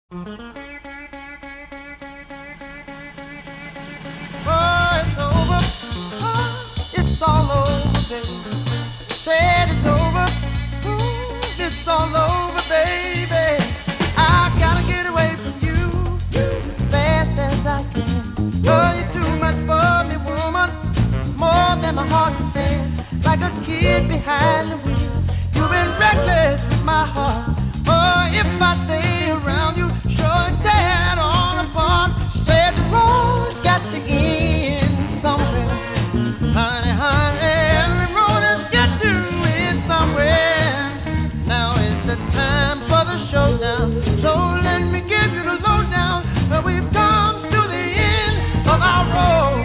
Oh, it's over. Oh, it's all over, baby. Said it's over. It's all over, baby. I gotta get away from you fast as I can. Oh, you're too much for me, woman. More than my heart can stand. Like a kid behind the wheel. You've been reckless with my heart. Oh, if I stay around you, surely tear it all apart. Said the road's got to end somewhere. Honey, honey, every road has got to end somewhere. Now is the time for the showdown. So let me give you the lowdown. We've come to the end of our road.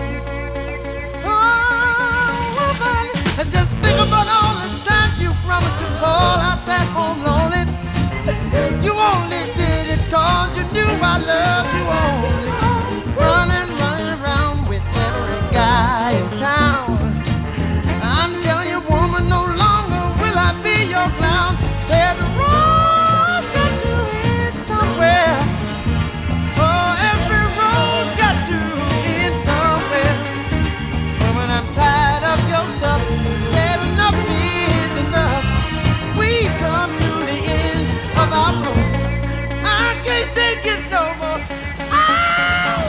Oh, woman, just think about all the times you promised to call. I sat home lonely. You only did it 'cause you knew I loved you only. Running around with every guy in town. I'm telling you, woman, no longer will I be your clown. Said the road's got to end somewhere. Oh, every road's got to end somewhere. Woman, I'm tired of your stuff. Said enough is enough. We've come to the end of our road. I can't take it no more. Oh!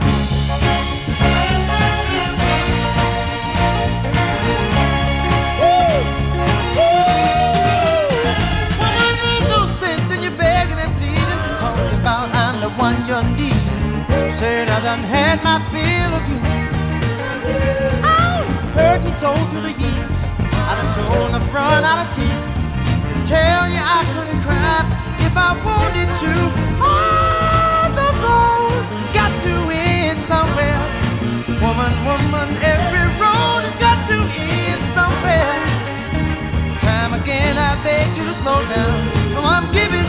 Woman, there's no sense in you begging and pleading, talking about I'm the one you're needing. Said I done had my fill of you. Oh, you've hurt me so through the years. I done thrown the front out of tears. Tell you I couldn't cry if I wanted to. Oh, the road's got to end somewhere. Woman, woman, every road has got to end somewhere. Time again I begged you to slow down, so I'm giving